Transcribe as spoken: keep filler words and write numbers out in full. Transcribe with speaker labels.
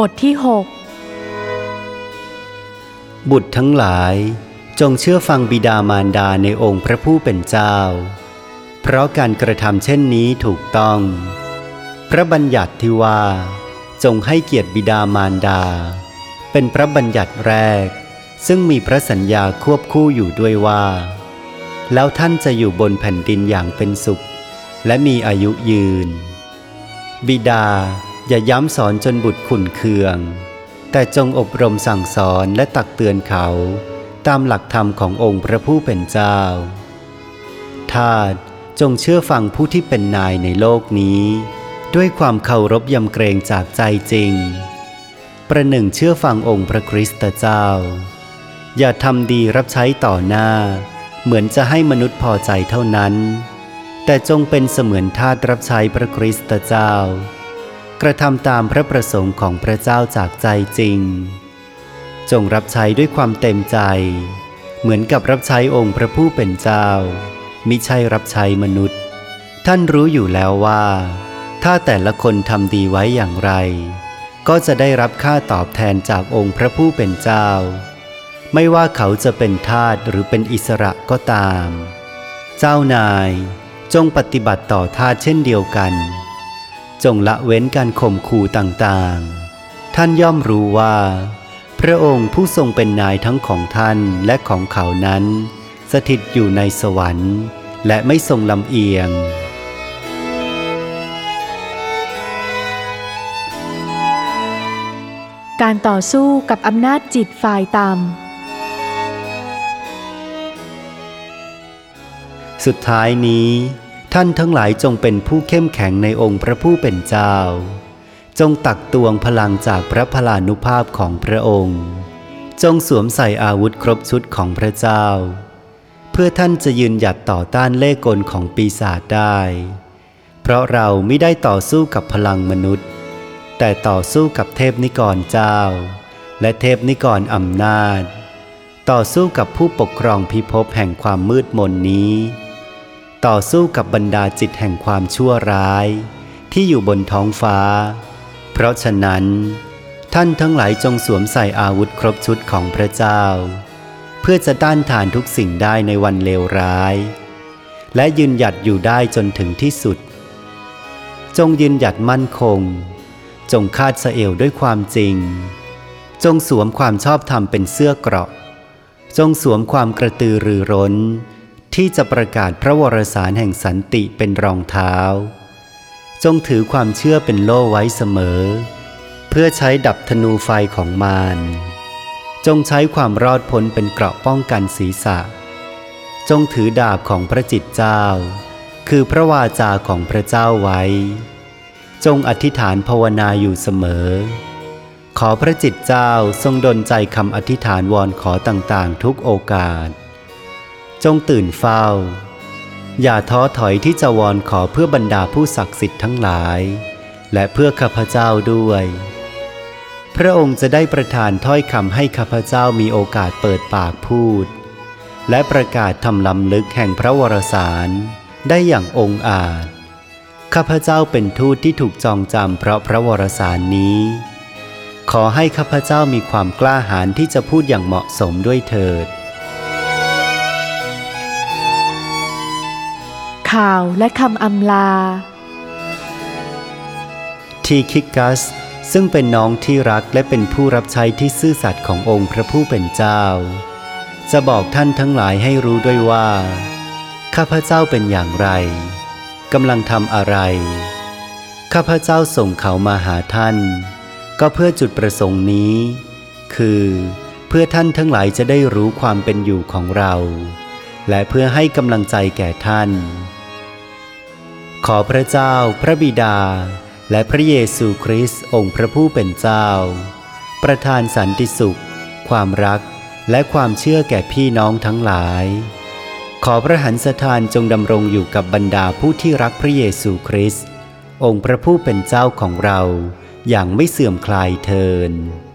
Speaker 1: บทที่หก
Speaker 2: บุตรทั้งหลายจงเชื่อฟังบิดามารดาในองค์พระผู้เป็นเจ้าเพราะการกระทำเช่นนี้ถูกต้องพระบัญญัติที่ว่าจงให้เกียรติบิดามารดาเป็นพระบัญญัติแรกซึ่งมีพระสัญญาควบคู่อยู่ด้วยว่าแล้วท่านจะอยู่บนแผ่นดินอย่างเป็นสุขและมีอายุยืนบิดาอย่าย้ำสอนจนบุตรขุ่นเคืองแต่จงอบรมสั่งสอนและตักเตือนเขาตามหลักธรรมขององค์พระผู้เป็นเจ้าทาสจงเชื่อฟังผู้ที่เป็นนายในโลกนี้ด้วยความเคารพยำเกรงจากใจจริงประหนึ่งเชื่อฟังองค์พระคริสตเจ้าอย่าทำดีรับใช้ต่อหน้าเหมือนจะให้มนุษย์พอใจเท่านั้นแต่จงเป็นเสมือนทาสรับใช้พระคริสตเจ้ากระทำตามพระประสงค์ของพระเจ้าจากใจจริงจงรับใช้ด้วยความเต็มใจเหมือนกับรับใช้องค์พระผู้เป็นเจ้ามิใช่รับใช้มนุษย์ท่านรู้อยู่แล้วว่าถ้าแต่ละคนทำดีไว้อย่างไรก็จะได้รับค่าตอบแทนจากองค์พระผู้เป็นเจ้าไม่ว่าเขาจะเป็นทาสหรือเป็นอิสระก็ตามเจ้านายจงปฏิบัติต่อทาสเช่นเดียวกันจงละเว้นการข่มขู่ต่างๆท่านย่อมรู้ว่าพระองค์ผู้ทรงเป็นนายทั้งของท่านและของเขานั้นสถิตอยู่ในสวรรค์และไม่ทรงลำเอียง
Speaker 1: การต่อสู้กับอำนาจจิตฝ่ายต่
Speaker 2: ำสุดท้ายนี้ท่านทั้งหลายจงเป็นผู้เข้มแข็งในองค์พระผู้เป็นเจ้าจงตักตวงพลังจากพระพลานุภาพของพระองค์จงสวมใส่อาวุธครบชุดของพระเจ้าเพื่อท่านจะยืนหยัดต่อต้านเล่ห์กลของปีศาจได้เพราะเราไม่ได้ต่อสู้กับพลังมนุษย์แต่ต่อสู้กับเทพนิกรเจ้าและเทพนิกรอำนาจต่อสู้กับผู้ปกครองพิภพแห่งความมืดมนนี้ต่อสู้กับบรรดาจิตแห่งความชั่วร้ายที่อยู่บนท้องฟ้าเพราะฉะนั้นท่านทั้งหลายจงสวมใส่อาวุธครบชุดของพระเจ้าเพื่อจะต้านทานทุกสิ่งได้ในวันเลวร้ายและยืนหยัดอยู่ได้จนถึงที่สุดจงยืนหยัดมั่นคงจงคาดสะเอวด้วยความจริงจงสวมความชอบธรรมเป็นเสื้อเกราะจงสวมความกระตือรือร้นที่จะประกาศพระวรสารแห่งสันติเป็นรองเท้าจงถือความเชื่อเป็นโล่ไว้เสมอเพื่อใช้ดับธนูไฟของมารจงใช้ความรอดพ้นเป็นเกราะป้องกันศีรษะจงถือดาบของพระจิตเจ้าคือพระวาจาของพระเจ้าไว้จงอธิษฐานภาวนาอยู่เสมอขอพระจิตเจ้าทรงดลใจคำอธิษฐานวอนขอต่างๆทุกโอกาสจงตื่นเฝ้าอย่าท้อถอยที่จะวอนขอเพื่อบรรดาผู้ศักดิ์สิทธิ์ทั้งหลายและเพื่อข้าพเจ้าด้วยพระองค์จะได้ประทานถ้อยคำให้ข้าพเจ้ามีโอกาสเปิดปากพูดและประกาศทำล้ำลึกแห่งพระวรสารได้อย่างองอาจข้าพเจ้าเป็นทูตที่ถูกจองจำเพราะพระวรสารนี้ขอให้ข้าพเจ้ามีความกล้าหาญที่จะพูดอย่างเหมาะสมด้วยเถิด
Speaker 1: ข่าวและคำอำลา
Speaker 2: ทีคิกัสซึ่งเป็นน้องที่รักและเป็นผู้รับใช้ที่ซื่อสัตย์ขององค์พระผู้เป็นเจ้าจะบอกท่านทั้งหลายให้รู้ด้วยว่าข้าพเจ้าเป็นอย่างไรกำลังทำอะไรข้าพเจ้าส่งเขามาหาท่านก็เพื่อจุดประสงค์นี้คือเพื่อท่านทั้งหลายจะได้รู้ความเป็นอยู่ของเราและเพื่อให้กำลังใจแก่ท่านขอพระเจ้าพระบิดาและพระเยซูคริสต์องค์พระผู้เป็นเจ้าประทานสันติสุขความรักและความเชื่อแก่พี่น้องทั้งหลายขอพระหันสถานจงดำรงอยู่กับบรรดาผู้ที่รักพระเยซูคริสต์องค์พระผู้เป็นเจ้าของเราอย่างไม่เสื่อมคลายเทอญ